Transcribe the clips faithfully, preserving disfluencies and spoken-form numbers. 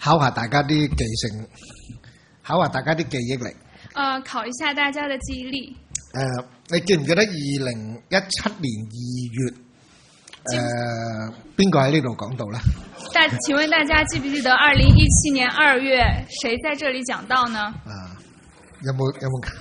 考下大家啲記性，考下大家啲記憶力。 呃，考一下大家的記憶力。 誒、呃，你記唔記得二零一七年二月誒邊個喺呢度講到咧？ 大，請問大家記不記得二零一七年二月誰在這裡講到呢？ 啊，有冇有冇？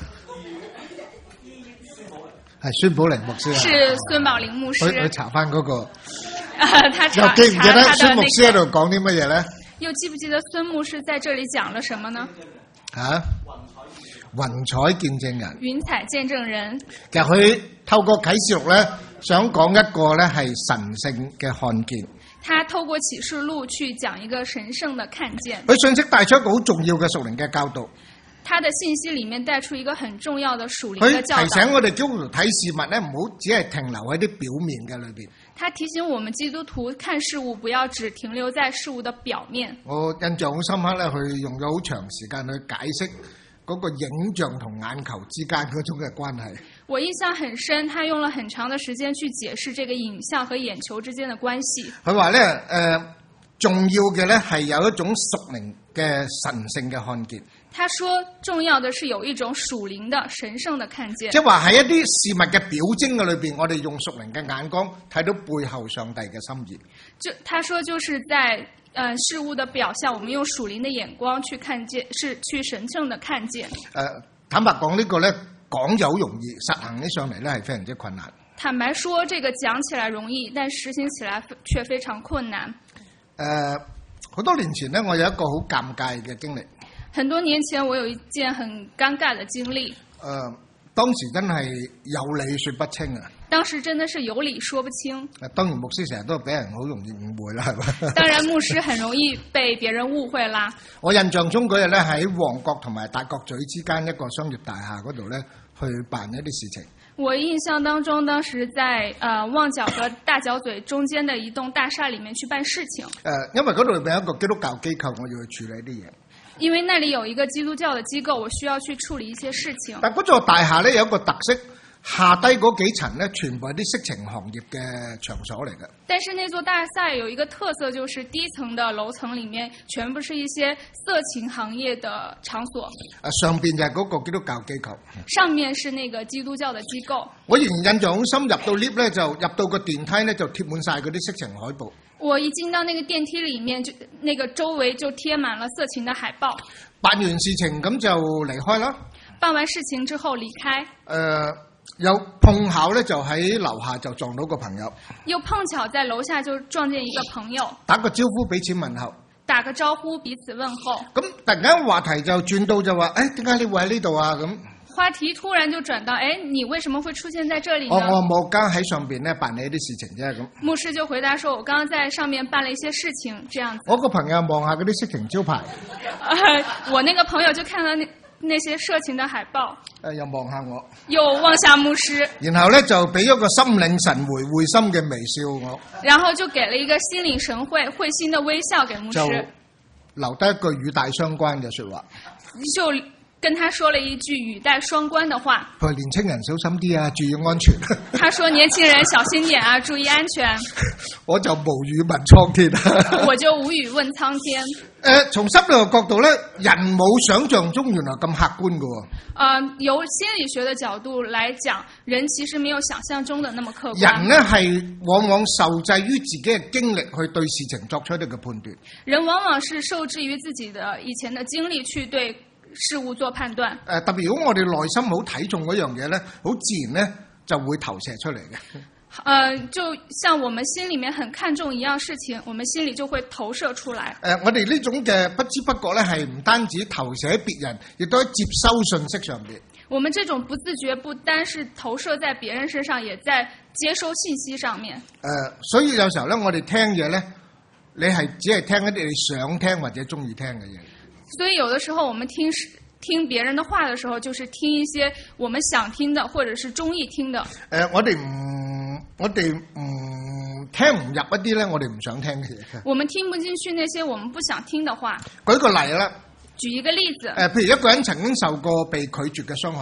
係孫寶玲牧師啊。 是孫寶玲牧師。 佢佢查翻嗰、那個。 啊，他查又記唔記得孫牧師喺度那個、 講啲乜嘢咧？ 又記不記得孫牧師在這裡講了什麼呢？ 啊，雲彩見證人。 雲彩見證人。 其實佢透過啟示錄咧，想講一個咧係神聖嘅看見。 他透過啟示錄去講一個神聖的看見。 佢信息帶出一個好重要嘅屬靈嘅教導。 他的信息裡面帶出一個很重要的屬靈的教導。 佢提醒我哋基督徒睇事物咧，唔好只係停留喺啲表面嘅裏邊。 他提醒我們基督徒看事物，不要只停留在事物的表面。 我印象好深刻咧，佢用咗好長時間去解釋嗰個影像同眼球之間嗰種嘅關係。 我印象很深，他用了很長的時間去解釋這個影像和眼球之間的關係。 佢話咧，誒、呃，重要嘅咧係有一種屬靈嘅神聖嘅看見。 他說重要的是有一種屬靈的神聖的看見。 即係話喺一啲事物嘅表徵嘅裏邊，我哋用屬靈嘅眼光睇到背後上帝嘅心意。 就他說就是在呃事物的表象，我們用屬靈的眼光去看見，是去神聖的看見。誒、 呃，坦白講呢個咧講就好容易，實行起上嚟咧係非常之困難。 坦白說，這個講起來容易，但實行起來卻非常困難。 誒、呃，好多年前咧，我有一個好尷尬嘅經歷。 很多年前，我有一件很尷尬的經歷。 誒、呃，當時真係有理說不清啊！ 當時真的是有理說不清。 誒，當然牧師成日都俾人好容易誤會啦，係咪？ 當然牧師很容易被別人誤會啦。 我印象中嗰日咧喺旺角同埋大角咀之間一個商業大廈嗰度咧，去辦一啲事情。 我印象當中，當時在呃旺角和大角咀中間的一棟大廈裡面去辦事情。誒、 呃，因為嗰度有一個基督教機構，我要去處理啲嘢。 因為那裡有一個基督教的機構，我需要去處理一些事情。 但嗰座大廈咧有一個特色，下低嗰幾層咧全部係啲色情行業嘅場所嚟嘅。 但是那座大廈有一個特色，就是低層的樓層裡面全部是一些色情行業的場所。 啊，上邊就係嗰個基督教機構。 上面是那個基督教的機構。 我仍然印象好深，入到 lift 咧就入到個電梯咧就貼滿晒嗰啲色情海報。 我一進到那個電梯裡面，就那個周圍就貼滿了色情的海報。 辦完事情咁就離開啦。 辦完事情之後離開。誒、 呃，有碰巧咧就喺樓下就撞到個朋友。 又碰巧在樓下就撞見一個朋友。 打個招呼彼此問候。 打個招呼彼此問候。 咁突然間話題就轉到就話，誒，點解你會喺呢度啊？咁。 話題突然就轉到，誒，你為什麼會出現在這裡呢？ 我我冇剛喺上邊咧辦理一啲事情啫咁。牧師就回答說，我剛剛在上面辦了一些事情，這樣子。 我個朋友望下嗰啲色情招牌。 呃，我那個朋友就看到那那些色情的海報。誒、 呃，又望下我。 又望下牧師。然後咧就俾咗個心領神回、會心嘅微笑我。 然後就給了一個心領神會、會心的微笑給牧師。 就留低一句語帶雙關嘅說話。 就跟他說了一句語帶雙關的話。 佢話年輕人小心啲啊，注意安全。 他說年輕人小心點啊，注意安全。 我就無語問蒼天。 我就無語問蒼天。誒、 呃，從心理學角度咧，人冇想象中原來咁客觀噶。誒、 呃，由心理學的角度來講，人其實沒有想象中的那麼客觀。 人呢係往往受制於自己嘅經歷去對事情作出一啲嘅判斷。 人往往是受制於自己的以前的經歷去對事物做判斷。誒、 呃，特別如果我哋內心好睇重嗰樣嘢咧，好自然咧就會投射出嚟嘅。 呃，就像我們心裡面很看重一樣事情，我們心裡就會投射出來。 誒、呃，我哋呢種嘅不知不覺咧，係唔單止投射喺別人，亦都喺接收信息上邊。 我們這種不自覺，不單是投射在別人身上，也在接收信息上面。誒、 呃，所以有時候咧，我哋聽嘢咧，你係只係聽一啲你想聽或者中意聽嘅嘢。 所以有的時候，我們聽聽別人的話的時候，就是聽一些我們想聽的，或者是中意聽的。誒、 呃，我哋唔，我哋唔聽唔入一啲咧，我哋唔想聽嘅嘢。 我們聽不進去那些我們不想聽的話。 舉個例啦。 舉一個例子。誒、 呃，譬如一個人曾經受過被拒絕嘅傷害。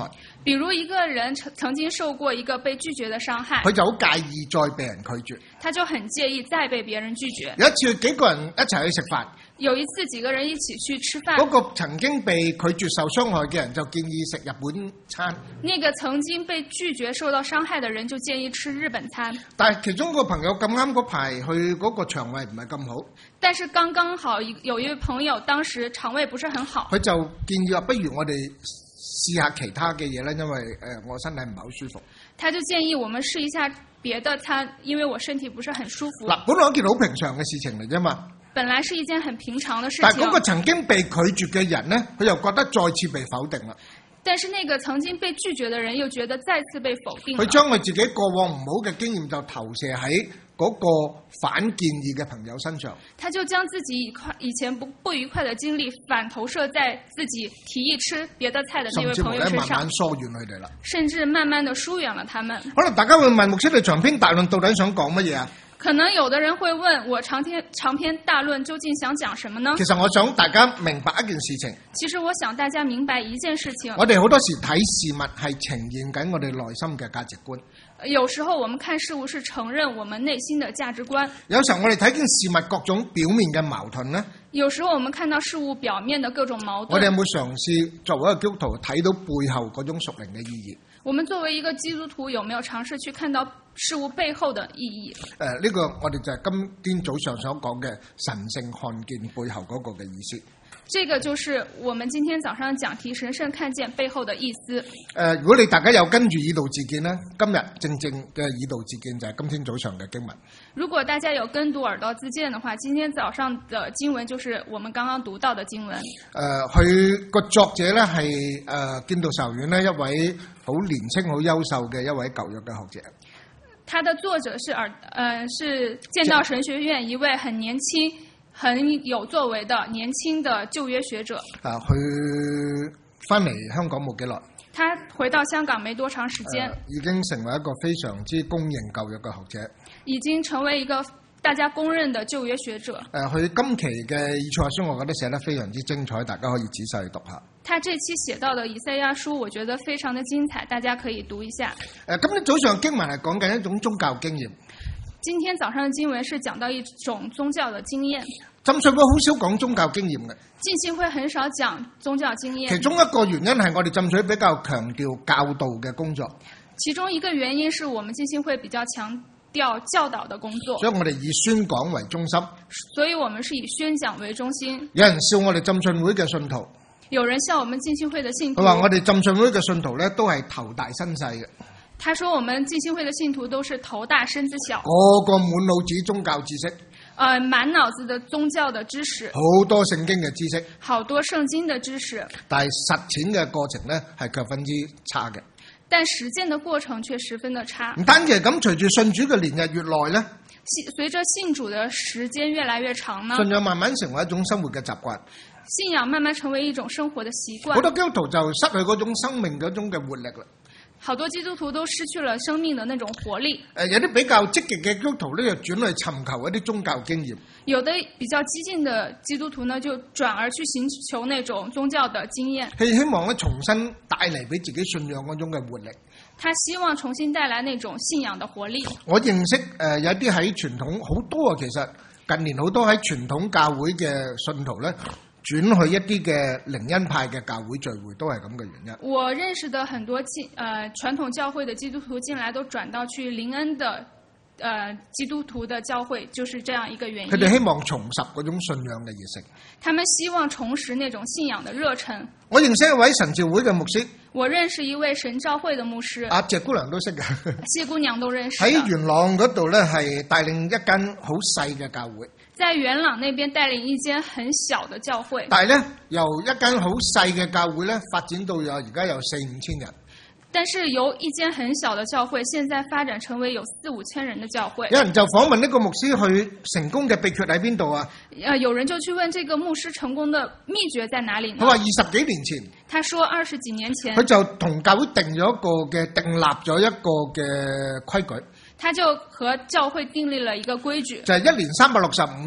比如一个人曾曾經受過一個被拒絕的傷害， 佢就好介意再被人拒絕。 他就很介意再被別人拒絕。 有一次幾個人一齊去食飯， 有一次幾個人一起去吃飯， 嗰個曾經被拒絕受傷害嘅人就建議食日本餐。 那個曾經被拒絕受到傷害的人就建議吃日本餐。 但係其中個朋友咁啱嗰排去嗰個腸胃唔係咁好， 但是剛剛好有一位朋友當時腸胃不是很好， 佢就建議話不如我哋試下其他嘅嘢啦，因為誒、呃、我身體唔係好舒服。 他就建議我們試一下別的餐，因為我身體不是很舒服。 嗱，本來一件好平常嘅事情嚟啫嘛。 本來是一件很平常的事情。 但係嗰個曾經被拒絕嘅人呢，佢又覺得再次被否定啦。 但是那個曾經被拒絕的人又覺得再次被否定了。 佢將佢自己過往唔好嘅經驗就投射喺嗰個反建議嘅朋友身上。 他就將自己以快以前不不愉快的經歷反投射在自己提議吃別的菜的那位朋友身上， 甚至乎慢慢疏遠佢哋啦。 甚至慢慢的疏遠了他們。 可能大家會問牧師，你長篇大論到底想講乜嘢啊？ 可能有的人會問我長篇長篇大論究竟想講什麼呢？ 其實我想大家明白一件事情。 其實我想大家明白一件事情。 我哋好多時睇事物係呈現緊我哋內心嘅價值觀。 有時候我們看事物是承認我們內心的價值觀。 有時候我哋睇見事物各種表面嘅矛盾呢， 有時候我們看到事物表面的各種矛盾。 我哋有冇嘗試作為一個基督徒睇到背後嗰種屬靈嘅意義？ 我們作為一個基督徒，有沒有嘗試去看到事物背後的意義？誒、 呃，呢、這個我哋就係今天早上所講嘅神聖看見背後嗰個嘅意思。 這個就是我們今天早上講題神聖看見背後的意思。誒、 呃，如果你大家有跟住以道自見呢，今日正正嘅以道自見就係今天早上嘅經文。 如果大家有跟讀耳朵自見的話，今天早上的經文就是我們剛剛讀到的經文。誒、 呃，佢個作者呢係誒建道神學院呢一位好年輕、好優秀嘅一位舊約嘅學者。 他的作者是耳，呃，是建道神學院一位很年輕、很有作為的年輕的舊約學者。啊， 佢翻嚟香港冇幾耐。 他回到香港沒多長時間、 呃，已經成為一個非常之公認舊約嘅學者。已經成為一個大家公認的舊約學者。誒、 呃，佢今期嘅以賽亞書，我覺得寫得非常之精彩，大家可以仔細讀下。 他這期寫到的以賽亞書，我覺得非常的精彩，大家可以讀一下。誒、 呃，今日早上經文係講緊一種宗教經驗。 今天早上的經文是講到一種宗教的經驗。 浸信會好少講宗教經驗嘅。 浸信會很少講宗教經驗。 其中一個原因係我哋浸信會比較強調教導嘅工作。 其中一個原因是我們浸信會比較強調教導的工作。 所以我哋以宣講為中心。 所以我們是以宣講為中心。 有人笑我哋浸信會嘅信徒。 有人笑我們浸信會的信徒。 佢話我哋浸信會嘅信徒咧，都係頭大身細嘅。 他說我們浸信會的信徒都是頭大身子小。 個個滿腦子宗教知識。 呃，滿腦子的宗教的知識。 好多聖經嘅知識。 好多聖經的知識。 但係實踐嘅過程咧，係十分之差嘅。 但實踐的過程卻十分的差。 唔單止係咁，隨住信主嘅年日越耐咧， 隨着信主的時間越來越長呢， 信仰慢慢成為一種生活嘅習慣。 信仰慢慢成為一種生活的習慣。 好多基督徒就失去嗰種生命嗰種嘅活力啦。 好多基督徒都失去了生命的那種活力。 誒，有啲比較積極嘅基督徒咧，就轉去尋求一啲宗教經驗。 有的比較激進的基督徒呢，就轉而去尋求那種宗教的經驗。 係希望咧重新帶嚟俾自己信仰嗰種嘅活力。 他希望重新帶來那種信仰的活力。 我認識誒、呃、有啲喺傳統好多啊，其實近年好多喺傳統教會嘅信徒咧，轉去一啲嘅靈恩派嘅教會聚會，都係咁嘅原因。 我認識的很多進呃傳統教會的基督徒進來都轉到去靈恩的呃基督徒的教會，就是這樣一個原因。 佢哋希望重拾嗰種信仰嘅熱誠。 他們希望重拾那種信仰的熱忱。我認識一位神召會嘅牧師。 我認識一位神召會的牧師。 阿謝姑娘都識嘅。 謝姑娘都認識。 喺元朗嗰度咧，係帶領一間好細嘅教會。 在元朗那邊帶領一間很小的教會。 但係咧，由一間好細嘅教會咧，發展到有而家有四五千人。 但是由一間很小的教會，現在發展成為有四五千人的教會。 有人就訪問呢個牧師去成功嘅秘訣喺邊度啊？ 呃，有人就去問這個牧師成功的秘訣在哪裡呢？ 佢話二十幾年前， 他說二十幾年前， 佢就同教會定咗一個嘅訂立咗一個嘅規矩。 他就和教會訂立了一個規矩， 就係一年三百六十五日。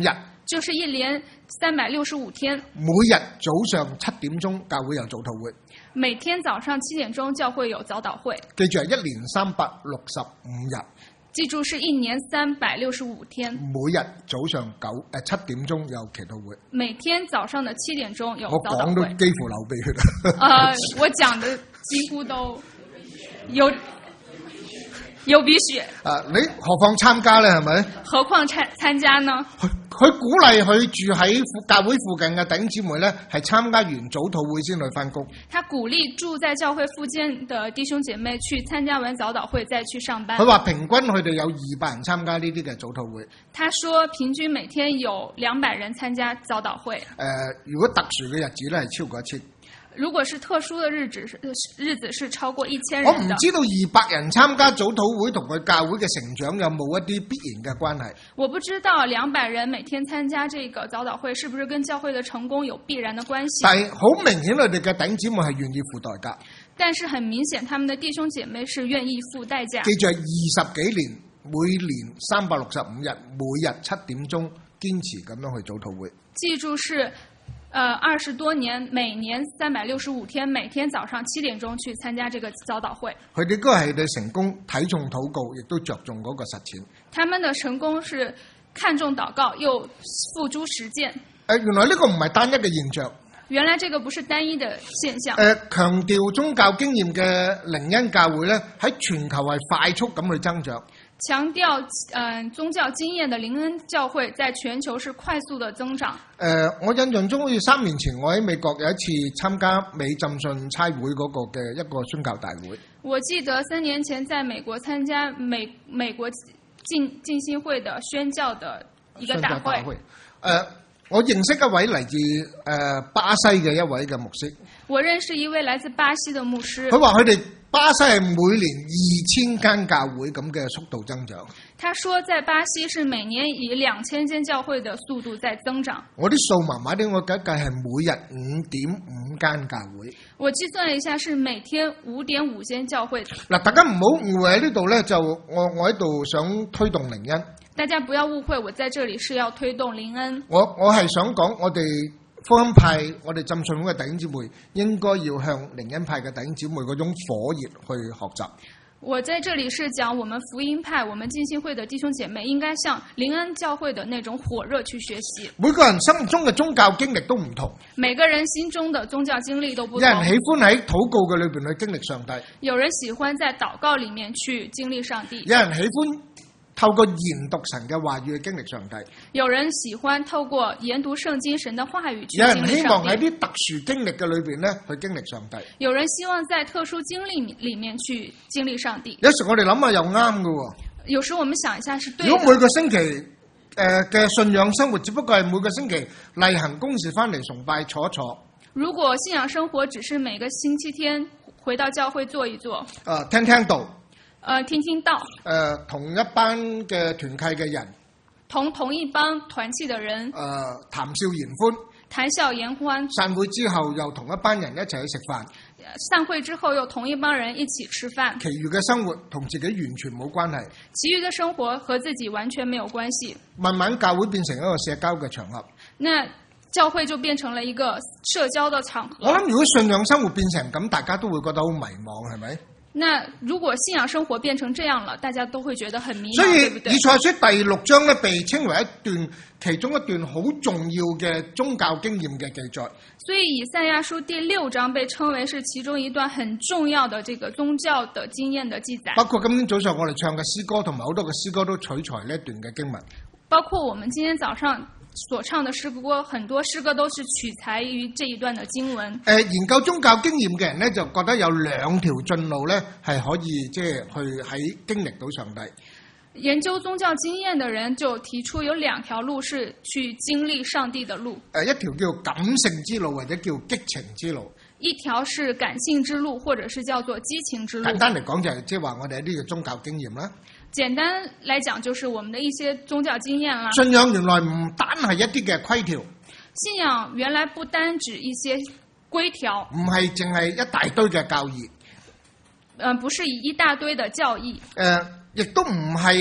就是一連三百六十五天， 每日早上七點鐘教會有早禱會。 每天早上七點鐘教會有早禱會。 記住係一年三百六十五日。 記住是一年三百六十五天。 每日早上九誒七點鐘有祈禱會。 每天早上的七點鐘有我早禱會。 講都幾乎流鼻血。 呃，我講的幾乎都有有鼻血。 啊，你何況參加咧？係咪？ 何況參參加呢？ 佢佢鼓勵佢住喺附教會附近嘅弟兄姊妹咧，係參加完早禱會先去翻工。 他鼓勵住在教會附近的弟兄姐妹去參加完早禱會再去上班。 佢話平均佢哋有二百人參加呢啲嘅早禱會。 他說平均每天有兩百人參加早禱會。誒、 呃，如果特殊嘅日子咧，係超過一千。 如果是特殊的日子，日子是超過一千人的。 我唔知道二百人參加早禱會同佢教會嘅成長有冇一啲必然嘅關係。 我不知道兩百人每天參加這個早禱會，是不是跟教會的成功有必然的關係？ 但係好明顯，佢哋嘅弟兄姊妹係願意付代價。 但是很明顯，他們的弟兄姐妹是願意付代價。 記住係二十幾年，每年三百六十五日，每日七點鐘堅持咁樣去早禱會。 記住是。呃，二十多年，每年三百六十五天，每天早上七點鐘去參加這個早禱會。 佢哋都係對成功睇重禱告，亦都着重嗰個實踐。 他們的成功是看重禱告，又付諸實踐。誒、 呃，原來呢個唔係單一嘅現象。 原來這個不是單一的現象。誒、 呃，強調宗教經驗嘅靈恩教會咧，喺全球係快速咁去增長。 強調，嗯、呃，宗教經驗的靈恩教會在全球是快速的增長。誒、 呃，我印象中好似三年前我喺美國有一次參加美浸信差會嗰個嘅一個宣教大會。我記得三年前在美國參加美美國浸浸信會的宣教的一個大會。誒、 呃，我認識一位嚟自誒、呃、巴西嘅一位嘅牧師。 我認識一位來自巴西嘅牧師。 佢話佢哋巴西係每年二千間教會咁嘅速度增長。 他說在巴西是每年以兩千間教會的速度在增長。 我啲數麻麻啲，我計計係每日五點五間教會。 我計算了一下，是每天五點五間教會。 嗱，大家唔好誤會喺呢度咧，就我我喺度想推動靈恩。大家不要誤會，我在這裡是要推動靈恩。我我係想講，我哋福音派，我哋浸信會嘅弟兄姊妹，應該要向靈恩派嘅弟兄姊妹嗰種火熱去學習。我在這裡是講，我們福音派，我們浸信會的弟兄姐妹，應該向靈恩教會的那種火熱去學習。每個人心目中嘅宗教經歷都唔同，每個人心中的宗教經歷都不同。有人喜歡喺禱告嘅裏邊去經歷上帝，有人喜歡在禱告裡面去經歷上帝，有人喜歡透過研讀神嘅話語去經歷上帝，有人喜歡透過研讀聖經神的話語去經歷上帝，有人希望喺啲特殊經歷嘅裏邊咧去經歷上帝，有人希望在特殊經歷裡面去經歷上帝。有時我哋諗下又啱嘅，有時我們想一下是對的。如果每個星期誒嘅、呃、信仰生活只不過係每個星期例行公事翻嚟崇拜坐一坐，如果信仰生活只是每個星期天回到教會坐一坐，誒、呃、聽聽道。誒、呃，聽聽到，誒、呃，同一班嘅團契嘅人，同同一幫團契嘅人，誒、呃，談笑言歡，談笑言歡。散會之後又同一班人一齊去食飯，散會之後又同一幫人一起吃飯。其餘嘅生活同自己完全冇關係，其餘嘅生活和自己完全沒有關係。慢慢教會變成一個社交嘅場合，那教會就變成了一個社交嘅場合。我諗如果信仰生活變成咁，大家都會覺得好迷茫，係咪？那如果信仰生活變成這樣了，大家都會覺得很迷茫，所以以賽亞書第六章咧，被稱為一段其中一段好重要嘅宗教經驗嘅記載。所以以賽亞書第六章被稱為是其中一段很重要的這個宗教的經驗的記載。包括今天早上我哋唱嘅詩歌同埋好多嘅詩歌都取材呢一段嘅經文。包括我們今天早上所唱的詩歌，很多詩歌都是取材於這一段的經文。誒、呃，研究宗教經驗嘅人咧，就覺得有兩條進路咧，係可以即係去喺經歷到上帝。研究宗教經驗的人就提出有兩條路是去經歷上帝的路。誒、呃，一條叫感性之路或者叫激情之路。一條是感性之路，或者是叫做激情之路。簡單嚟講就係即係話我哋呢個宗教經驗啦。簡單來講，就是我們的一些宗教經驗啦。信仰原來唔單係一啲嘅規條，信仰原來不單指一些規條，唔係淨係一大堆嘅教義。嗯、呃，不是以一大堆的教義。誒、呃，亦都唔係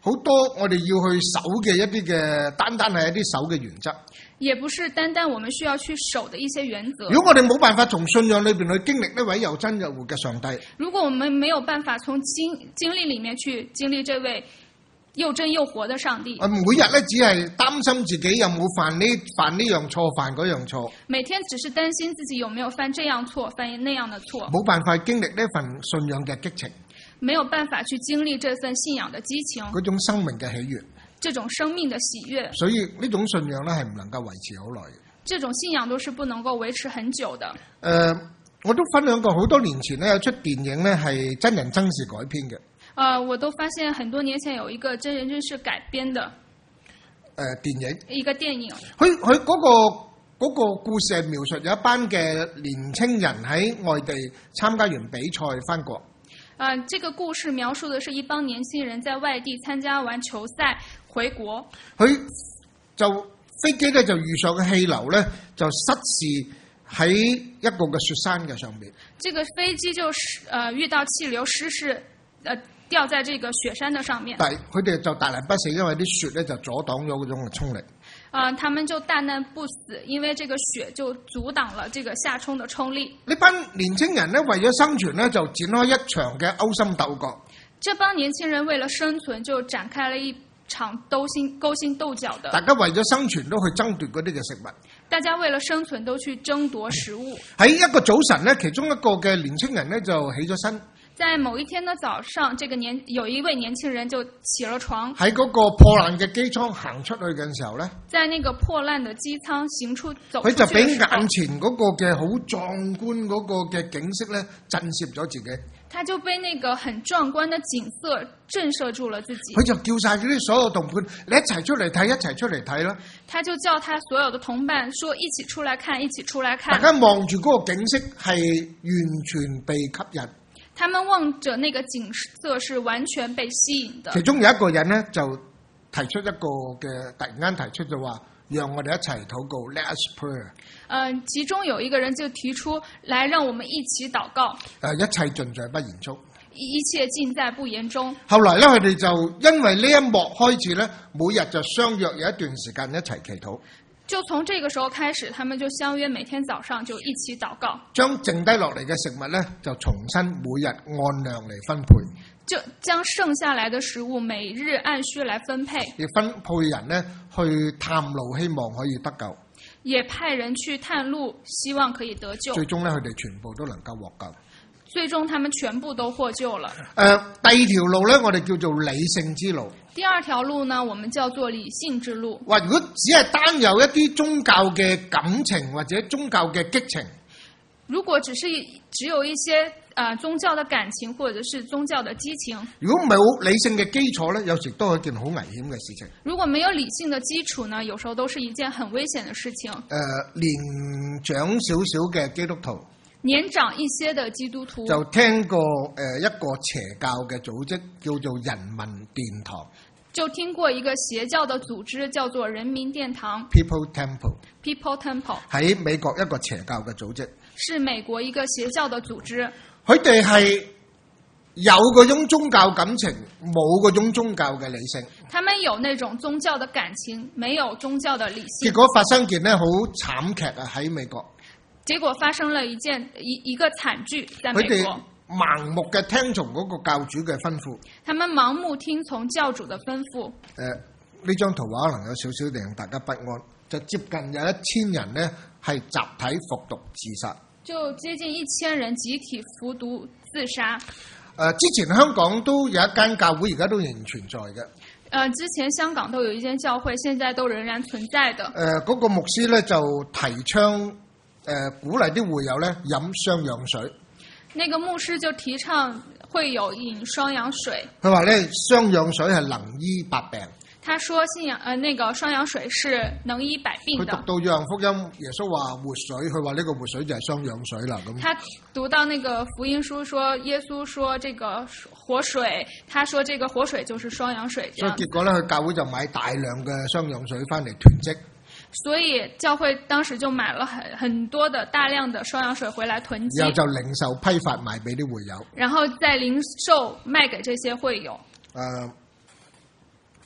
好多我哋要去守嘅一啲嘅，單單係一啲守嘅原則。 也不是單單我們需要去守的一些原則。 如果我哋冇辦法從信仰裏邊去經歷呢位又真又活嘅上帝， 如果我們沒有辦法從經經歷裡面去經歷這位又真又活的上帝， 每日咧只係擔心自己有冇犯呢犯呢樣錯，犯嗰樣錯。 每天只是擔心自己有沒有犯這樣錯，犯那樣的錯。 冇辦法經歷呢份信仰嘅激情， 沒有辦法去經歷這份信仰的激情， 嗰種生命嘅喜悅， 這種生命的喜悅。 所以呢種信仰咧係唔能夠維持好耐嘅。 這種信仰都是不能夠維持很久的。誒、 呃，我都分享過好多年前咧有出電影咧係真人真事改編嘅。 呃，我都發現很多年前有一個真人真事改編的，誒、 呃，電影， 一個電影。 佢佢嗰個嗰個故事係描述有一班嘅年青人喺外地參加完比賽翻國。 啊、呃，這個故事描述的是一幫年輕人在外地參加完球賽回國。佢就飛機咧就遇上個氣流咧就失事喺一個嘅雪山嘅上面。這個飛機就是呃遇到氣流失事，呃。掉在這個雪山的上面，但係佢哋就大難不死，因為啲雪咧就阻擋咗嗰種嘅衝力。啊、呃，他們就大難不死，因為這個雪就阻擋了這個下衝的衝力。呢班年輕人咧為咗生存咧，就展開一場嘅勾心鬥角。這幫年輕人為了生存，就展開了一場鬥心勾心鬥角的。大家為咗生存都去爭奪嗰啲嘅食物。大家為了生存都去爭奪食物。喺一個早晨咧，其中一個嘅年輕人咧就起咗身。在某一天的早上，這個年有一位年輕人就起了床，喺嗰個破爛嘅機艙行出去嘅時候咧，在那個破爛的機艙行出走出去，佢就俾眼前嗰個嘅好壯觀嗰個嘅景色咧震懾咗自己。他就被那個很壯觀的景色震懾住了自己。佢就叫晒嗰啲所有同伴，你一齊出嚟睇，一齊出嚟睇啦。他就叫他所有的同伴說，一起出來看，一起出來看。大家望住嗰個景色係完全被吸引。他們望着那個景色是完全被吸引的。其中有一個人呢，就提出一個嘅，突然間提出就話，讓我哋一齊禱告 ，Let us pray。呃，其中有一個人就提出來，讓我們一起禱告。誒，一切盡在不言中。一切盡在不言中。後來咧，佢哋就因為呢一幕開始咧，每日就相約有一段時間一齊祈禱。就從這個時候開始，他們就相約每天早上就一起禱告，將剩低落嚟嘅食物咧，就重新每日按量嚟分配，就將剩下來的食物每日按需來分配，亦分配人呢去探路，希望可以得救，也派人去探路，希望可以得救。最終咧，佢哋全部都能夠獲救。最終，他們全部都獲救了。誒、呃，第二條路咧，我哋叫做理性之路。第二條路呢，我們叫做理性之路。話如果只係單有一啲宗教嘅感情或者宗教嘅激情，如果只是只有一些啊、呃、宗教的感情或者是宗教的激情，如果冇理性嘅基礎咧，有時都係一件好危險嘅事情。如果沒有理性的基礎呢，有時候都是一件很危險的事情。誒、呃，年長少少嘅基督徒。年長一些的基督徒就聽過誒一個邪教嘅組織叫做人民殿堂，就聽過一個邪教的組織叫做人民殿堂 People Temple People Temple 喺美國一個邪教嘅組織，是美國一個邪教的組織。佢哋係有嗰種宗教感情，冇嗰種宗教嘅理性。他們有那種宗教的感情，沒有宗教的理性。結果發生件咧好慘劇啊！喺美國。結果發生了一件一一個慘劇，在美國。佢哋盲目嘅聽從嗰個教主嘅吩咐。他們盲目聽從教主的吩咐。誒、呃，呢張圖畫可能有少少令大家不安，就接近有一千人呢係集體服毒自殺。就接近一千人集體服毒自殺。誒、呃，之前香港都有一間教會，而家都仍然存在嘅。誒、呃，之前香港都有一間教會，現在都仍然存在的。誒、呃，嗰、那個牧師咧就提倡。誒、呃，鼓勵啲會友咧飲雙氧水。那個牧師就提倡會有飲雙氧水。佢話咧雙氧水係能醫百病。他說信仰，呃，那個雙氧水是能醫百病的。佢讀到約翰福音，耶穌話活水，佢話呢個活水就係雙氧水啦。咁，他讀到那個福音書，說耶穌說這個活水，他說這個活水就是雙氧水。所以結果咧，佢教會就買大量嘅雙氧水翻嚟囤積。所以教會當時就買了很很多的大量的雙氧水回來囤積，然後就零售批發賣俾啲會友，然後再零售賣給這些會友。誒、呃，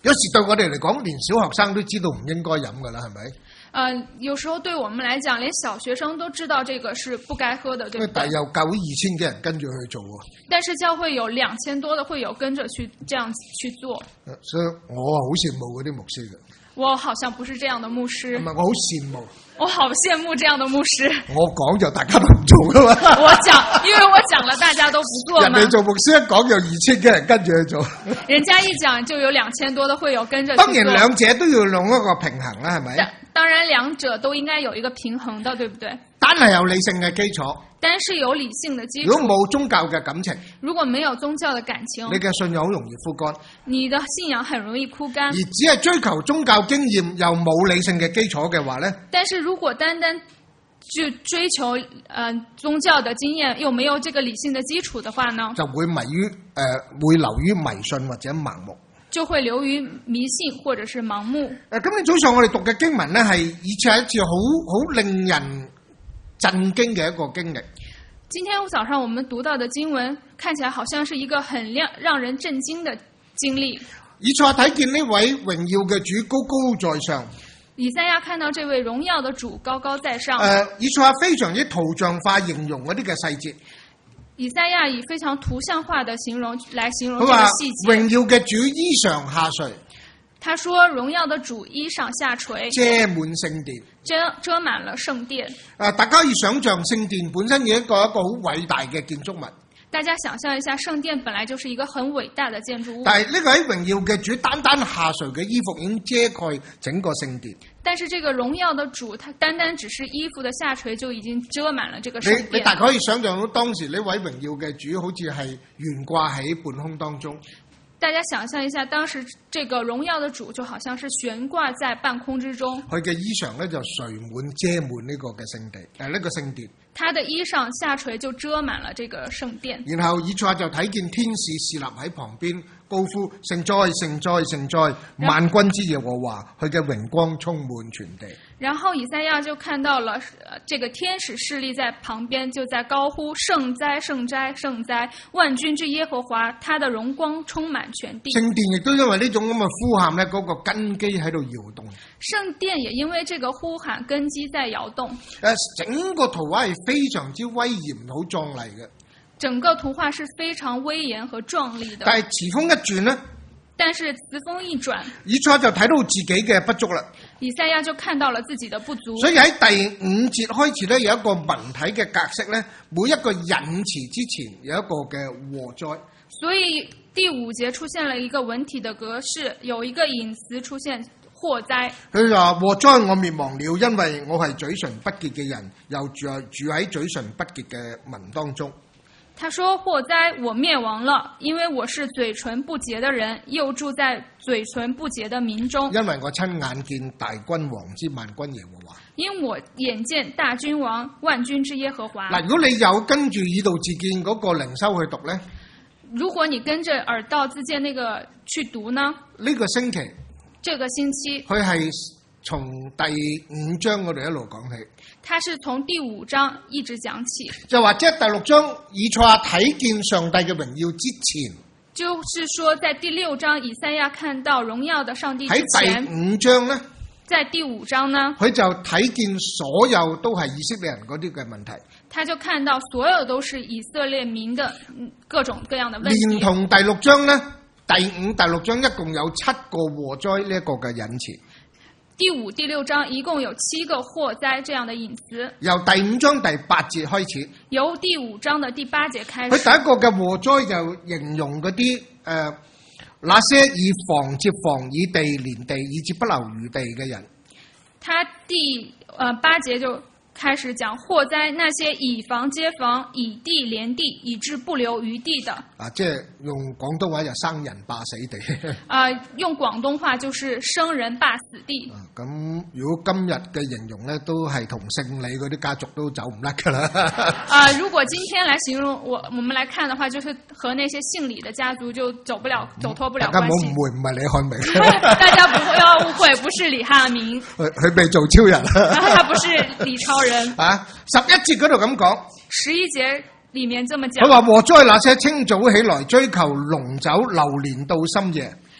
有時對我哋嚟講，連小學生都知道唔應該飲噶啦，係咪？ 呃，有時候對我們來講，連小學生都知道這個是不該喝的，對不對？ 但係有教會二千幾人跟住去做喎。 但是教會有兩千多的會友跟着去這樣去做。 所以我好羨慕嗰啲牧師嘅。 我好像不是這樣的牧師。 唔係，我好羨慕。 我好羨慕這樣的牧師。 我講就大家都唔做噶嘛。 我講，因為我講了，大家都不做嘛。 人哋做牧師一講有二千幾人跟住去做。 人家一講就有兩千多的會友跟着去做。 當然兩者都要用一個平衡啦，係咪？ 當然兩者都應該有一個平衡的，對不對？ 單係有理性嘅基礎， 單是有理性的基礎。 如果冇宗教嘅感情， 如果沒有宗教的感情， 你嘅信仰好容易枯乾。你的信仰很容易枯乾。 而只係追求宗教經驗又冇理性嘅基礎嘅話呢， 但是如果單單就追求呃宗教的經驗又沒有這個理性的基礎的話呢， 就會迷於誒、呃、會流於迷信或者盲目。 就會流於迷信或者是盲目。 誒，今日早上我哋讀嘅經文呢，係以前係一次好好令人震驚嘅一個經歷。 今天早上我們讀到的經文，看起來好像是一個很讓讓人震驚的經歷。 以賽亞睇見呢位榮耀嘅主高高在上。 以賽亞看到這位榮耀的主高高在上。誒、 呃，以賽亞非常之圖像化形容嗰啲嘅細節。 以賽亞以非常圖像化的形容來形容這個細節。 榮耀嘅主衣裳下垂。 他說榮耀的主衣裳下垂， 遮滿聖殿， 遮遮滿了聖殿。 啊，大家可以想象聖殿本身有一個一個好偉大嘅建築物。 大家想象一下，聖殿本來就是一個很偉大的建築物。 但係呢個喺榮耀嘅主單單下垂嘅衣服已經遮蓋整個聖殿。 但是這個榮耀的主，他單單只是衣服的下垂就已經遮滿了這個聖殿。 你你大概可以想象到當時呢位榮耀嘅主好似係懸掛喺半空當中。 大家想象一下，當時這個榮耀的主就好像是懸掛在半空之中。 佢嘅衣裳咧就垂滿遮滿呢個嘅聖地，誒呢個聖殿。 他的衣裳下垂就遮滿了這個聖殿。 然後以賽亞就睇見天使侍立喺旁邊，高呼聖哉聖哉聖哉，萬軍之耶和華，佢嘅榮光充滿全地。 然後以賽亞就看到了這個天使侍立在旁邊，就在高呼聖哉聖哉聖哉，萬軍之耶和華，他的榮光充滿全地。 聖殿亦都因為呢種咁嘅呼喊咧，嗰個根基喺度搖動。 聖殿也因為這個呼喊根基在搖動。 誒，整個圖畫係非常之威嚴、好壯麗嘅。 整個圖畫是非常威嚴和壯麗的。 但係詞鋒一轉呢， 但是詞鋒一轉， 以賽亞就睇到自己嘅不足啦。 以賽亞就看到了自己的不足。 所以喺第五節開始咧，有一個文體嘅格式咧，每一個引詞之前有一個嘅禍災。 所以第五節出現了一個文體的格式，有一個引詞出現禍災。 佢話禍災我滅亡了，因為我係嘴唇不潔嘅人，又住住喺嘴唇不潔嘅民當中。 他說禍災我滅亡了，因為我是嘴唇不潔的人，又住在嘴唇不潔的民中。 因為我親眼見大君王之萬軍耶和華。 因我眼見大君王萬軍之耶和華。 嗱，如果你有跟住耳道自見嗰個靈修去讀呢， 如果你跟着耳道自見那個去讀呢？ 呢個星期， 這個星期， 佢係從第五章我哋一路講起。 他是從第五章一直講起， 就話即係第六章以賽亞睇見上帝嘅榮耀之前， 就是說在第六章以賽亞看到榮耀的上帝之前， 喺第五章呢， 在第五章呢， 佢就睇見所有都係以色列人嗰啲嘅問題， 他就看到所有都是以色列民的各種各樣的問題。 連同第六章呢，第五、第六章一共有七個禍災呢一個嘅引詞。 第五、第六章一共有七個禍災這樣的引詞。 由第五章第八節開始。 由第五章的第八節開始。 佢第一個嘅禍災就形容嗰啲誒，那些以房接房、以地連地，以致不留餘地嘅人。 他第呃八節就開始講禍災那些以房接房、以地連地，以致不留餘地的。啊， 即係用廣東話就生人霸死地。 啊、呃，用廣東話就是生人霸死地。 咁、啊、如果今日嘅形容咧，都係同姓李嗰啲家族都走唔甩噶啦。 啊，如果今天來形容我，我們來看的話，就是和那些姓李的家族就走不了、走脫不了關係。大家唔好誤會，唔係李漢明。大家不要誤會，不是李漢明。佢佢未做超人。 他不是李超人。 啊，十一節嗰度咁講， 十一節裏面這麼講， 佢話禍災那些清早起來追求濃酒，流連到深夜。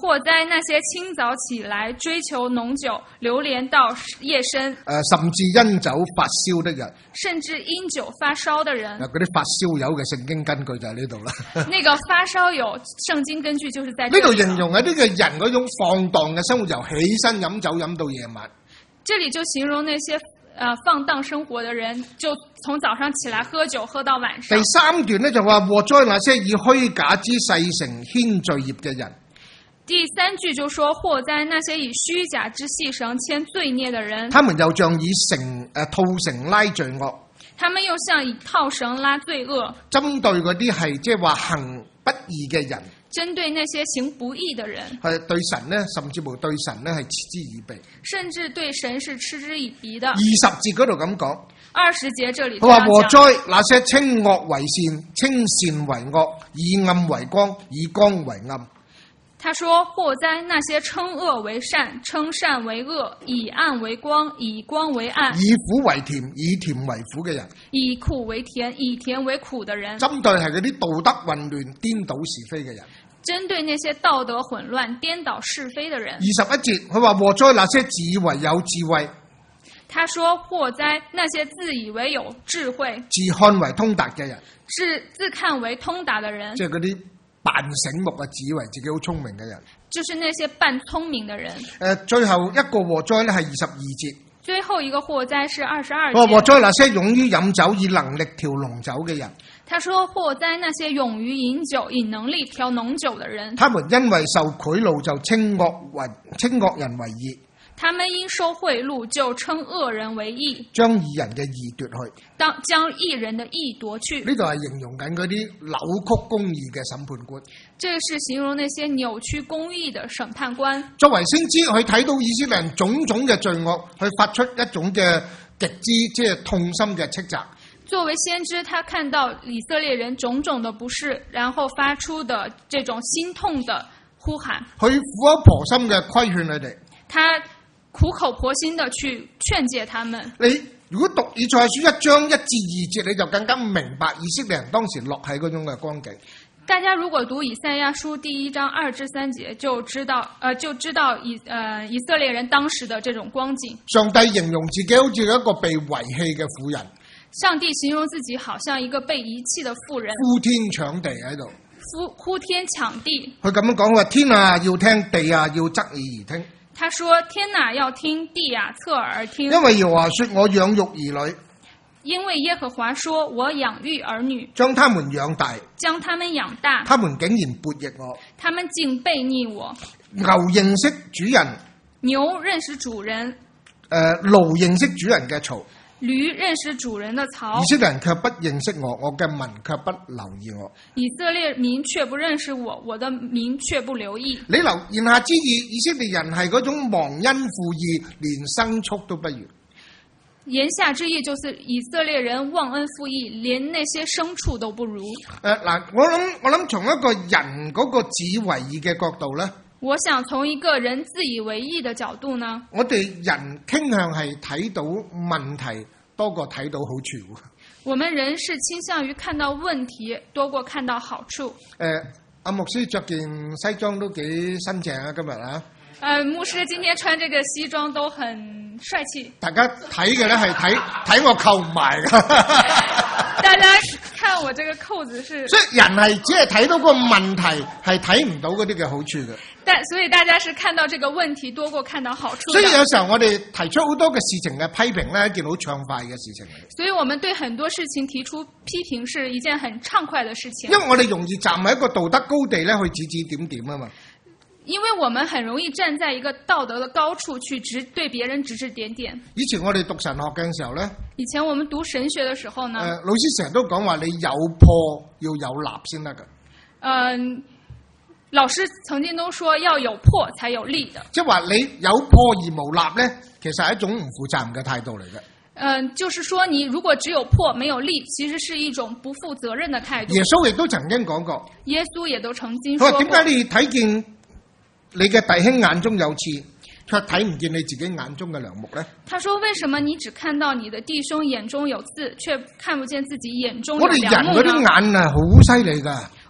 禍哉那些清早起來追求濃酒，流連到夜深。 誒，甚至因酒發燒的人， 甚至因酒發燒的人。 嗰啲發燒友嘅聖經根據就喺呢度啦。 那個發燒友聖經根據就是在呢度形容一啲嘅人嗰種放蕩嘅生活，由起身飲酒飲到夜晚。 這裡就形容那些呃放蕩生活的人，就從早上起來喝酒喝到晚上。 第三段呢就話禍哉那些以虛假之細繩牽罪孽嘅人。 第三句就說禍哉那些以虛假之細繩牽罪孽的人， 他們又像以繩誒、呃、套繩拉罪惡， 他們又像以套繩拉罪惡， 針對嗰啲係即係話行不義嘅人， 針對那些行不義的人， 係對神呢，甚至乎對神呢係嗤之以鼻， 甚至對神是嗤之以鼻的。 二十節嗰度咁講， 二十節這裡佢話禍哉那些稱惡為善，稱善為惡，以暗為光，以光為暗。 他說禍哉那些稱惡為善，稱善為惡，以暗為光，以光為暗， 以苦為甜，以甜為苦嘅人， 以苦為甜，以甜為苦的人。 針對係嗰啲道德混亂顛倒是非嘅人， 針對那些道德混亂顛倒是非的人。 二十一節佢話禍哉那些自以為有智慧， 他說禍哉那些自以為有智慧， 自看為通達嘅人， 是自看為通達的人， 即係嗰啲扮醒目啊，自以為自己好聰明嘅人， 就是那些扮聰明的人。誒、 呃，最後一個禍哉咧係二十二節， 最後一個禍哉是二十二節。 禍哉那些勇於飲酒以能力調濃酒嘅人， 他說禍哉那些勇於飲酒以能力調濃酒的人， 他們因為受賄賂就稱惡為稱惡人為義。 他們因收賄賂就稱惡人為義， 將義人嘅義奪去， 當將義人的義奪去。 呢度係形容緊嗰啲扭曲公義嘅審判官。 這是形容那些扭曲公義的審判官。 作為先知，佢睇到以色列人種種嘅罪惡，去發出一種嘅極之即係痛心嘅斥責。 作為先知，他看到以色列人種種的不是，然後發出的這種心痛的呼喊。 佢苦口婆心嘅規勸佢哋。 他苦口婆心的去勸誡他們。 你如果讀以賽亞書一章一至二節，你就更加明白以色列人當時落喺嗰種嘅光景。 大家如果讀以賽亞書第一章二至三節，就知道，呃，就知道以，呃，以色列人當時的這種光景。 上帝形容自己好似一個被遺棄嘅婦人。 上帝形容自己好像一個被遺棄的婦人。 呼天搶地喺度。 呼呼天搶地。 佢咁樣講，佢話天啊要聽，地啊要側耳而聽。 他說天哪要聽，地啊側耳而聽。 因為耶和華說我養育兒女。 因為耶和華說我養育兒女。 將他們養大。 將他們養大。 他們竟然悖逆我。 他們竟背逆我。 牛認識主人。 牛認識主人。誒、 呃，驢認識主人嘅槽。 驢認識主人的槽。 以色列人卻不認識我，我嘅民卻不留意我。 以色列民卻不認識我，我的民卻不留意。 你留言下之意，以色列人係嗰種忘恩負義，連牲畜都不如。 言下之意就是以色列人忘恩負義，連那些牲畜都不如。誒嗱、呃，我諗我諗從一個人嗰個自以為義嘅角度咧。 我想從一個人自以為義的角度呢， 我哋人傾向係睇到問題多過睇到好處。 我們人是傾向於看到問題多過看到好處。誒、 呃，阿牧師着件西裝都幾新淨啊，今日啊。 誒、呃，牧師今天穿這個西裝都很帥氣。大家睇嘅咧係睇睇我扣唔埋噶。 大家看我這個扣子是。 所以人係只係睇到個問題，係睇唔到嗰啲嘅好處嘅。 但所以大家是看到這個問題多過看到好處。 所以有時候我哋提出好多嘅事情嘅批評咧，係一件好暢快嘅事情嚟。 所以我們對很多事情提出批評是一件很暢快的事情。 因為我哋容易站喺一個道德高地咧去指指點點啊嘛。 因為我們很容易站在一個道德的高處去指對別人指指點點。 以前我哋讀神學嘅時候咧， 以前我們讀神學的時候呢，誒、 呃，老師成日都講話你有破要有立先得噶。 嗯、呃，老師曾經都說要有破才有立的。 即係話你有破而無立咧，其實係一種唔負責任嘅態度嚟嘅。 嗯、呃，就是說你如果只有破沒有立，其實是一種不負責任的態度。 耶穌亦都曾經講過。 耶穌也都曾經說過。 佢話點解你睇見你嘅弟兄眼中有刺，卻睇唔見你自己眼中嘅梁木呢？他說：為什麼你只看到你的弟兄眼中有刺，卻看不見自己眼中有梁木呢？ 我哋人嗰啲眼啊，好犀利噶。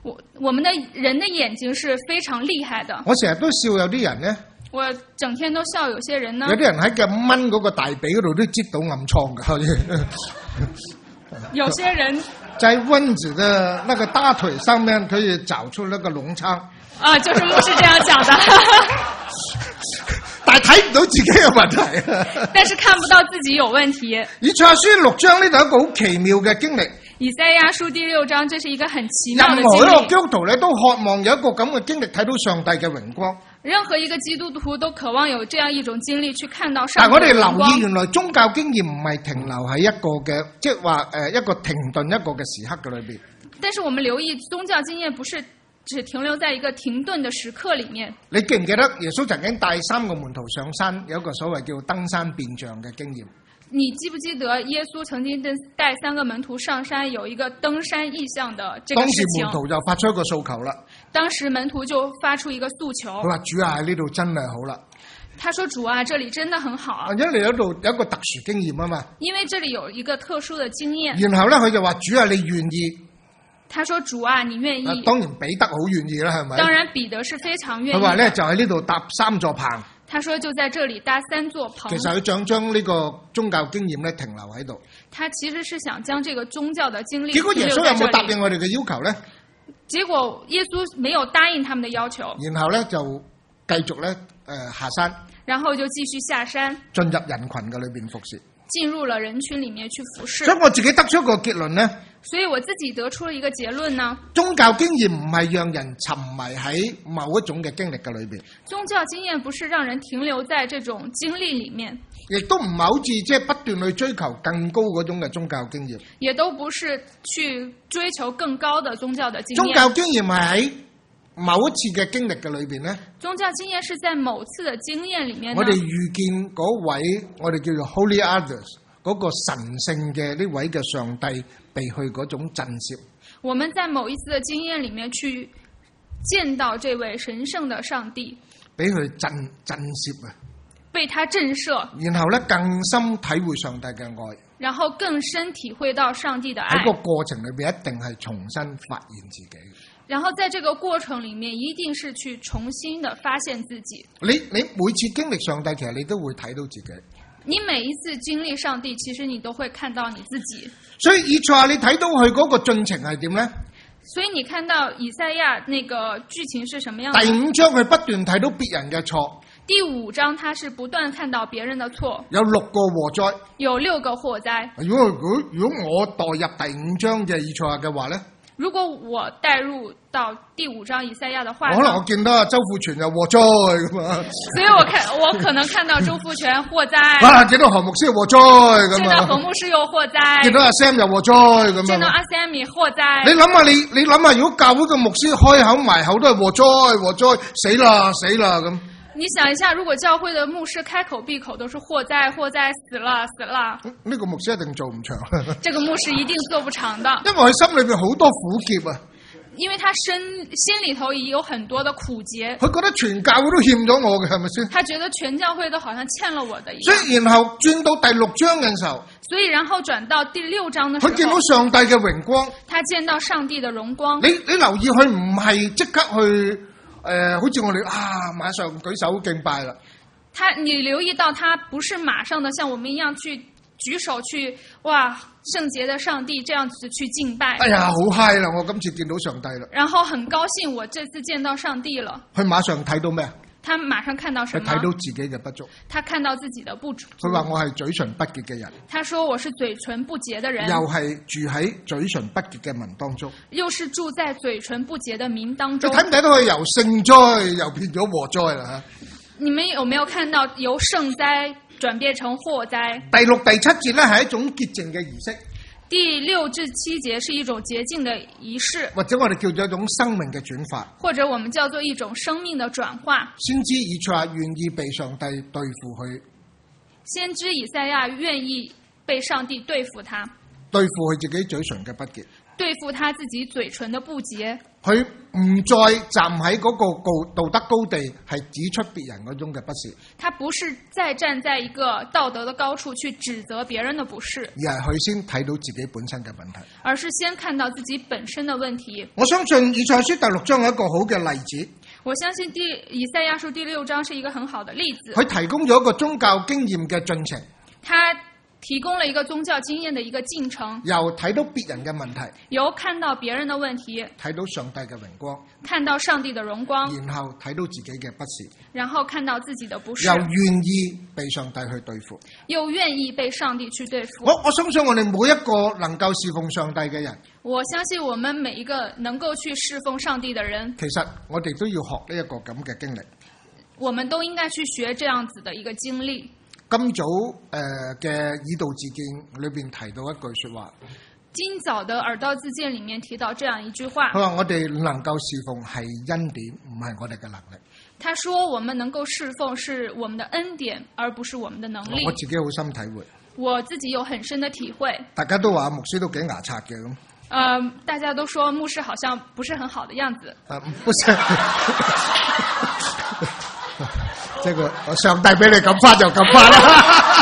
我我們的人的眼睛是非常厲害的。 我成日都笑有啲人咧。 我整天都笑有些人呢。 有啲人喺隻蚊嗰個大髀嗰度都擠到暗瘡㗎。 有些人在蚊子的那個大腿上面可以找出那個膿瘡。 啊，就是牧師這樣講的。 但係睇唔到自己有問題。 但是看不到自己有問題。 以賽亞書六章呢度一個好奇妙嘅經歷。 以賽亞書第六章，這是一個很奇妙的經歷。 任何一個基督徒咧都渴望有一個咁嘅經歷，睇到上帝嘅榮光。 任何一個基督徒都渴望有這樣一種經歷，去看到上帝嘅榮光。 但係我哋留意，原來宗教經驗唔係停留喺一個嘅，即係話誒一個停頓一個嘅時刻嘅裏邊。 但是我們留意，宗教經驗不是只停留在一個停頓的時刻裡面。 你記唔記得耶穌曾經帶三個門徒上山，有一個所謂叫登山變像嘅經驗？ 你記不記得耶穌曾經帶三個門徒上山，有一個登山異象的這個事情？ 當時門徒就發出一個訴求啦。 當時門徒就發出一個訴求。 佢話：主啊，喺呢度真係好啦。 他說：主啊，這裡真的很好。 因為你喺度有一個特殊經驗啊嘛。 因為這裡有一個特殊的經驗。 然後咧，佢就話：主啊，你願意？ 他說：主啊，你願意？ 啊、當然彼得好願意啦，係咪？ 當然彼得是非常願意。 佢話咧，就喺呢度搭三座棚。 他說就在這裡搭三座棚。 其實佢想將呢個宗教經驗咧停留喺度。 他其實是想將這個宗教的經歷。 結果耶穌有冇答應我哋嘅要求咧？ 結果耶穌沒有答應他們的要求。 然後咧就繼續咧誒、呃、下山。 然後就繼續下山。進入人群嘅裏邊服侍。 進入了人群裡面去服侍。 所以我自己得出一個結論咧。 所以我自己得出了一個結論呢。 宗教經驗唔係讓人沉迷喺某一種嘅經歷嘅裏邊。 宗教經驗不是讓人停留在這種經歷裡面。 亦都唔係好似即係不斷去追求更高嗰種嘅宗教經驗。 也都不是去追求更高的宗教的經驗。 宗教經驗係喺某一次嘅經歷嘅裏邊咧。 宗教經驗是在某次的經驗裡面。 我哋遇見嗰位我哋叫做 Holy Others 嗰個神聖嘅呢位嘅上帝。被去嗰種震懾。 我們在某一次的經驗裡面去見到這位神聖的上帝， 俾佢震震懾啊！ 被他震懾， 然後咧更深體會上帝嘅愛， 然後更深體會到上帝的愛。 喺個過程裏邊一定係重新發現自己。 然後在這個過程裡面一定是去重新的發現自己。 你你每次經歷上帝，其實你都會睇到自己。 你每一次經歷上帝，其實你都會看到你自己。 所以以賽亞你睇到佢嗰個進程係點咧？ 所以你看到以賽亞那個劇情是什麼樣的？ 第五章佢不斷睇到別人嘅錯。 第五章他是不斷看到別人的錯。 有六個禍災。有六個禍災。 如果如果如果我代入第五章嘅以賽亞嘅話咧？ 如果我帶入到第五章以賽亞的話， 可能我見到啊周富全有禍災咁啊， 所以我看我可能看到周富全禍災， 啊見到何牧師有禍災咁啊， 見到何牧師有禍災， 見到阿 Sam 有禍災咁啊， 見到阿 Sam 也禍災。 你諗下你你諗下，如果教會嘅牧師開口埋口都係禍災禍災，死啦死啦咁。 你想一下，如果教會的牧師開口閉口都是禍災禍災，死了死了， 呢個牧師一定做唔長。 這個牧師一定做不長的， 因為佢心裏邊好多苦澀啊。 因為他身心裏頭也有很多的苦結。 佢覺得全教會都欠咗我嘅，係咪先？ 他覺得全教會都好像欠了我的一樣。 所以然後轉到第六章嘅時候， 所以然後轉到第六章嘅時候， 佢見到上帝嘅榮光， 他見到上帝的榮光。 你你留意佢唔係即刻去。誒、呃，好似我哋啊，馬上舉手敬拜啦。他， 你留意到他不是馬上的像我們一樣去舉手去，哇，聖潔的上帝這樣子去敬拜。 哎呀，好嗨啦！我今次見到上帝啦。 然後很高興，我這次見到上帝了。 佢馬上睇到咩？他馬上看到什麼？ 佢睇到自己嘅不足。 他看到自己的不足。 佢話我係嘴唇不潔嘅人。 他說我是嘴唇不潔的人。 又係住喺嘴唇不潔嘅民當中。 又是住在嘴唇不潔的民當中。 你睇唔睇到佢由聖災又變咗禍災啦？吓！ 你們有沒有看到由聖災轉變成禍災？ 第六、第七節咧係一種潔淨嘅儀式。 第六至七節是一種潔淨的儀式， 或者我哋叫做一種生命嘅轉化， 或者我們叫做一種生命的轉化。 先知以賽亞願意被上帝對付佢， 先知以賽亞願意被上帝對付他， 對付佢自己嘴唇嘅不潔， 對付他自己嘴唇的不潔。 佢唔再站喺嗰個高道德高地，係指出別人嗰種嘅不是。 他不是再站在一個道德的高處去指責別人的不是， 而係佢先睇到自己本身嘅問題。 而是先看到自己本身的問題。 我相信以賽亞書第六章有一個好嘅例子。 我相信第以賽亞書第六章是一個很好的例子。 佢提供咗一個宗教經驗嘅進程。 他提供了一個宗教經驗的一個進程， 由睇到別人嘅問題， 由看到別人的問題， 睇到上帝嘅榮光， 看到上帝的榮光， 然後睇到自己嘅不是， 然後看到自己的不是， 又願意被上帝去對付， 又願意被上帝去對付。 我我相信我哋每一個能夠侍奉上帝嘅人， 我相信我們每一個能夠去侍奉上帝的人， 其實我哋都要學呢一個咁嘅經歷， 我們都應該去學這樣子的一個經歷。 今早誒嘅以道自薦裏邊提到一句説話， 今早的耳道自薦裡面提到這樣一句話， 佢話我哋能夠侍奉係恩典，唔係我哋嘅能力。 他說我們能夠侍奉是我們的恩典，而不是我們的能力。 我自己好深體會，我自己有很深的體會。 大家都話牧師都幾牙刷嘅咁。 呃，大家都說牧師好像不是很好的樣子。 啊，不是。這個上帝俾你咁翻就咁翻啦。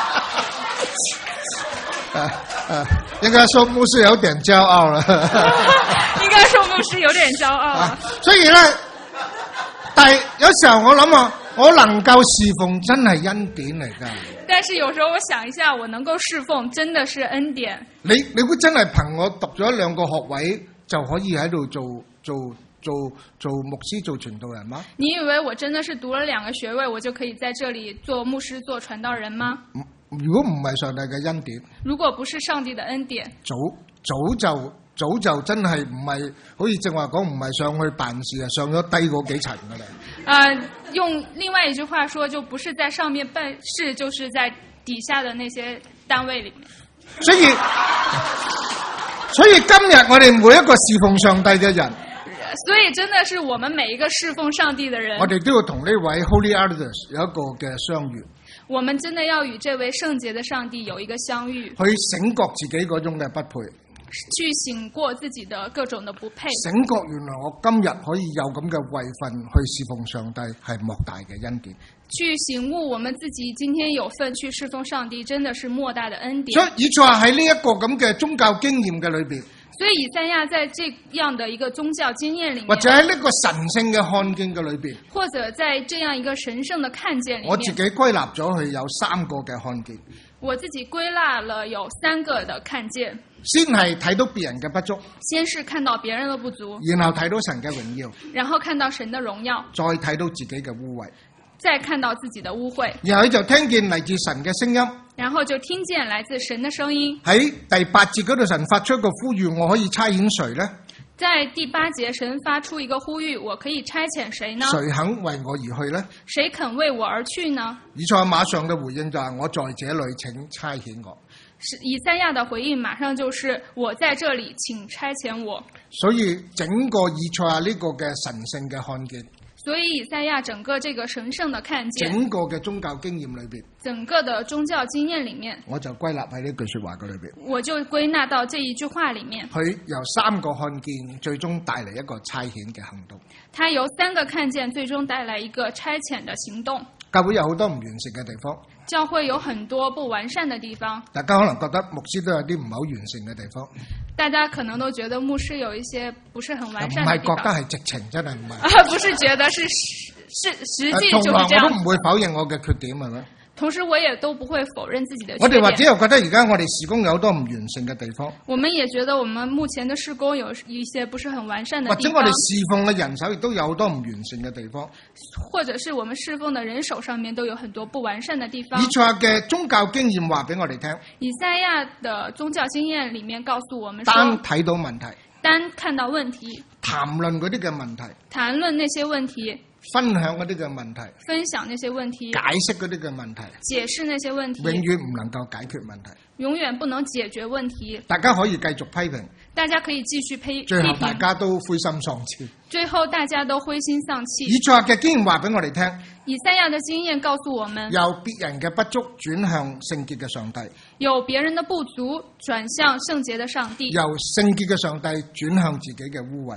啊啊，應該說牧師有點驕傲了。 應該說牧師有點驕傲。啊， 所以咧，但係有時候我諗啊，我能夠侍奉真係恩典嚟㗎。 但是有時候我想一下，我能夠侍奉真的是恩典。 你你估真係憑我讀咗兩個學位就可以喺度做做？做做牧師做傳道人嗎？ 你以為我真的是讀了兩個學位，我就可以在這裡做牧師做傳道人嗎？ 如果唔係上帝嘅恩典， 如果不是上帝的恩典， 早早就早就真係唔係好似正話講，唔係上去辦事啊，上咗低嗰幾層噶啦。呃， 用另外一句話說，就不是在上面辦事，就是在底下的那些單位裡面。 所以所以今日我哋每一個侍奉上帝嘅人。 所以真的是我們每一個侍奉上帝的人， 我哋都要同呢位 Holy Elders 有一個嘅相遇。 我們真的要與這位聖潔的上帝有一個相遇， 去醒覺自己嗰種嘅不配， 去醒過自己的各種的不配， 醒覺原來我今日可以有咁嘅位份去侍奉上帝係莫大嘅恩典。 去醒悟我們自己今天有份去侍奉上帝，真的是莫大的恩典。 所以以賽亞喺呢一個咁嘅宗教經驗嘅裏邊。 所以以賽亞在這樣的一個宗教經驗裡面， 或者喺呢個神聖嘅看見嘅裏邊， 或者在這樣一個神聖的看見裡面， 我自己歸納咗佢有三個嘅看見。 我自己歸納了有三個的看見。 先係睇到別人嘅不足， 先是看到別人的不足， 然後睇到神嘅榮耀， 然後看到神的榮耀， 再睇到自己嘅污穢。 再看到自己的污穢， 然後就聽見嚟自神嘅聲音， 然後就聽見來自神的聲音。 喺第八節嗰度，神發出一個呼籲，我可以差遣誰呢？ 在第八節，神發出一個呼籲，我可以差遣誰呢？ 誰肯為我而去呢？ 誰肯為我而去呢？ 以賽亞馬上嘅回應就係我在這裏，請差遣我。 以賽亞的回應馬上就是我在這裏，請差遣我。 所以整個以賽亞呢個嘅神聖嘅看見。 所以以賽亞整個這個神聖的看見， 整個嘅宗教經驗裏邊， 整個的宗教經驗裡面， 我就歸納喺呢句說話嘅裏邊， 我就歸納到這一句話裡面。 佢由三個看見，最終帶嚟一個差遣嘅行動。 他由三個看見，最終帶來一個差遣的行動。 教會有好多唔完善嘅地方， 教會有很多不完善的地方。 大家可能覺得牧師都有啲唔係好完善嘅地方。 大家可能都覺得牧師有一些不是很完善的地方。 唔係覺得係直情，真係唔係。 啊，不是覺得是是實際就是這樣。 同埋我都唔會否認我嘅缺點，係咪？ 同時我也都不會否認自己的缺點。 我哋或者又覺得而家我哋事工有好多唔完善嘅地方。 我們也覺得我們目前的事工有一些不是很完善的地方。 或者我哋侍奉嘅人手亦都有好多唔完善嘅地方。 或者是我們侍奉的人手上面都有很多不完善的地方。 以賽亞嘅宗教經驗話俾我哋聽。 以賽亞的宗教經驗裡面告訴我們說， 單睇到問題， 單看到問題， 談論嗰啲嘅問題， 談論那些問題。 分享嗰啲嘅問題， 分享那些問題， 解釋嗰啲嘅問題， 解釋那些問題， 永遠唔能夠解決問題， 永遠不能解決問題。 大家可以繼續批評， 大家可以繼續批評， 最後大家都灰心喪氣， 最後大家都灰心喪氣。 以賽亞嘅經驗話俾我哋聽， 以賽亞嘅經驗告訴我們， 由別人嘅不足轉向聖潔嘅上帝， 由別人的不足轉向聖潔的上帝， 由聖潔嘅上帝轉向自己嘅污穢。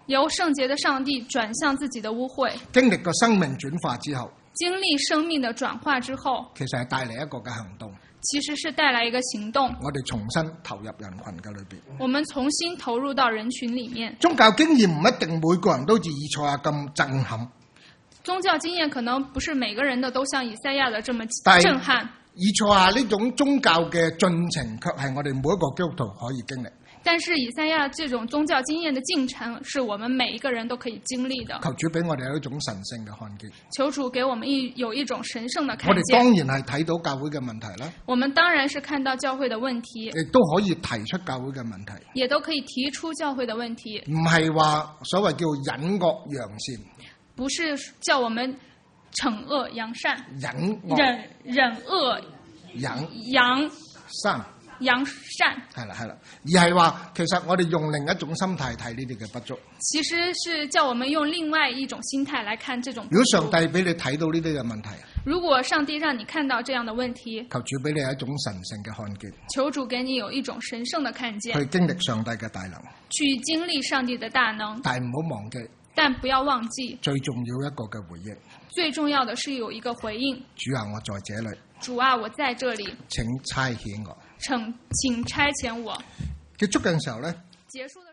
由聖潔的上帝轉向自己的污穢， 經歷過生命轉化之後， 經歷生命的轉化之後， 其實係帶嚟一個嘅行動。 其實是帶來一個行動， 我哋重新投入人群嘅裏邊。 我們重新投入到人群裡面。 宗教經驗唔一定每個人都似以賽亞咁震撼。 宗教經驗可能不是每個人的都像以賽亞的這麼震撼。 以賽亞呢種宗教嘅進程，卻係我哋每一個基督徒可以經歷。 但是以賽亞這種宗教經驗的進程，是我們每一個人都可以經歷的。 求主俾我哋有一種神聖嘅看見。 求主給我們一有一種神聖的看見。 我哋當然係睇到教會嘅問題啦。 我們當然是看到教會的問題。 亦都可以提出教會嘅問題。 也都可以提出教會的問題。 唔係話所謂叫隱惡揚善。 不是叫我們懲惡揚善。 隱忍忍惡揚揚善。 揚善係啦係啦，而係話其實我哋用另一種心態睇呢啲嘅不足。 其實是叫我們用另外一種心態來看這種不足。 如果上帝俾你睇到呢啲嘅問題， 如果上帝讓你看到這樣的問題， 求主俾你有一種神聖嘅看見。 求主給你有一種神聖的看見， 去經歷上帝嘅大能， 去經歷上帝的大能。 但唔好忘記， 但不要忘記最重要一個嘅回應。 最重要的是有一個回應。 主啊，我在這裏。 主啊，我在這裏。 請差遣我。 請請差遣我。 結束嘅時候呢， 結束的